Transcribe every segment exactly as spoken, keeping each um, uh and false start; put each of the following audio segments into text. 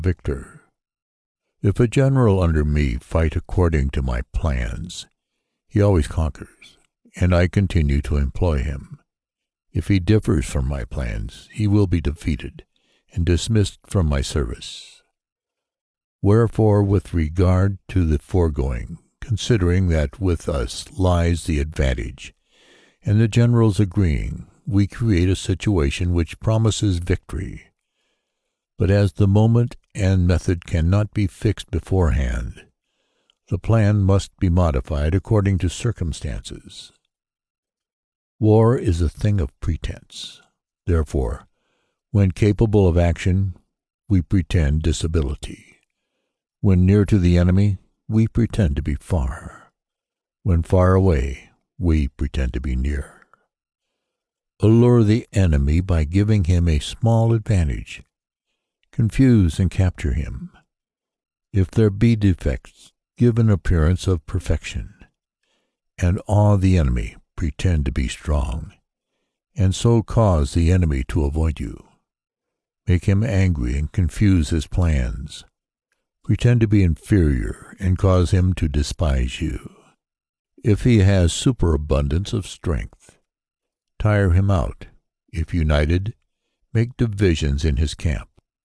Victor. If a general under me fight according to my plans, he always conquers, and I continue to employ him. If he differs from my plans, he will be defeated and dismissed from my service. Wherefore, with regard to the foregoing, considering that with us lies the advantage, and the generals agreeing, we create a situation which promises victory. But as the moment and method cannot be fixed beforehand, the plan must be modified according to circumstances. War is a thing of pretense. Therefore, when capable of action, we pretend disability. When near to the enemy, we pretend to be far. When far away, we pretend to be near. Allure the enemy by giving him a small advantage. Confuse and capture him. If there be defects, give an appearance of perfection, and awe the enemy, pretend to be strong, and so cause the enemy to avoid you. Make him angry and confuse his plans. Pretend to be inferior and cause him to despise you. If he has superabundance of strength, tire him out. If united, make divisions in his camp.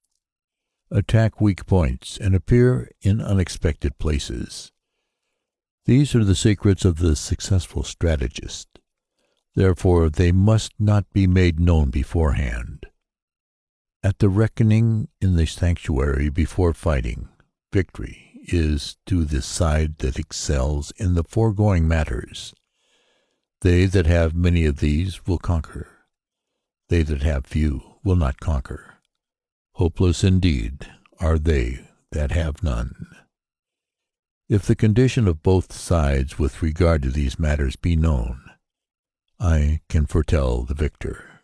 Attack weak points and appear in unexpected places. These are the secrets of the successful strategist. Therefore, they must not be made known beforehand. At the reckoning in the sanctuary before fighting, victory is to the side that excels in the foregoing matters. They that have many of these will conquer. They that have few will not conquer. Hopeless indeed are they that have none. If the condition of both sides with regard to these matters be known, I can foretell the victor.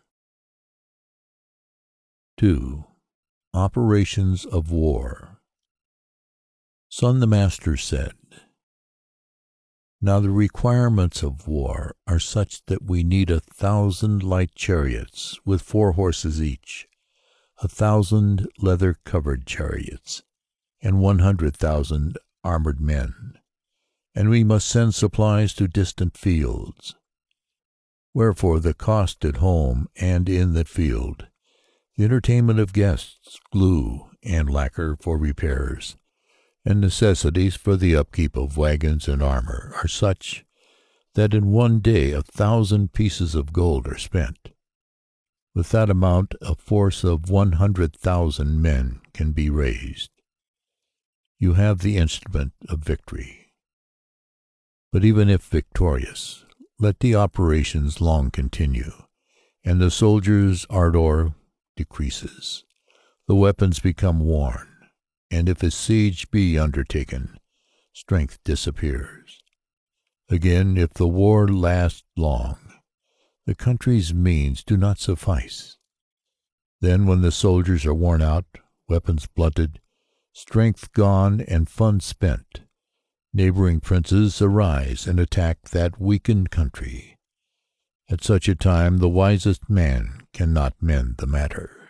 two. Operations of war. Sun the Master said, Now the requirements of war are such that we need a thousand light chariots with four horses each, a thousand leather-covered chariots, and one hundred thousand armored men, and we must send supplies to distant fields. Wherefore the cost at home and in the field, the entertainment of guests, glue and lacquer for repairs, and necessities for the upkeep of wagons and armor are such that in one day a thousand pieces of gold are spent. With that amount a force of one hundred thousand men can be raised. You have the instrument of victory. But even if victorious, let the operations long continue, and the soldiers' ardor decreases. The weapons become worn, and if a siege be undertaken, strength disappears. Again, if the war lasts long, the country's means do not suffice. Then, when the soldiers are worn out, weapons blunted, strength gone, and funds spent, neighboring princes arise and attack that weakened country. At such a time the wisest man cannot mend the matter.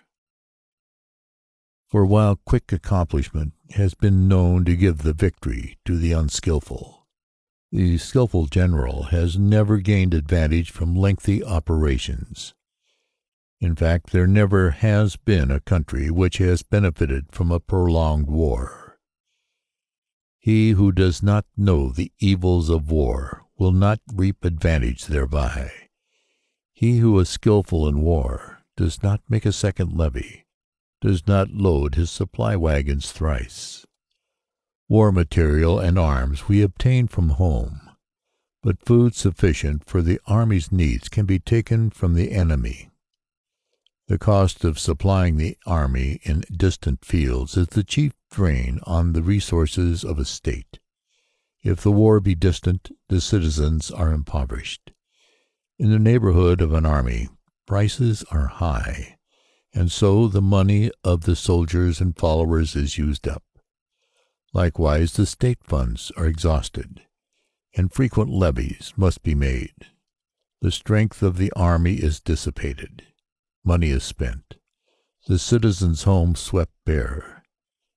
For while quick accomplishment has been known to give the victory to the unskilful, the skilful general has never gained advantage from lengthy operations. In fact, there never has been a country which has benefited from a prolonged war. He who does not know the evils of war will not reap advantage thereby. He who is skilful in war does not make a second levy, does not load his supply wagons thrice. War material and arms we obtain from home, but food sufficient for the army's needs can be taken from the enemy. The cost of supplying the army in distant fields is the chief drain on the resources of a state. If the war be distant, the citizens are impoverished. In the neighborhood of an army, prices are high, and so the money of the soldiers and followers is used up. Likewise, the state funds are exhausted, and frequent levies must be made. The strength of the army is dissipated. Money is spent. The citizen's home swept bare.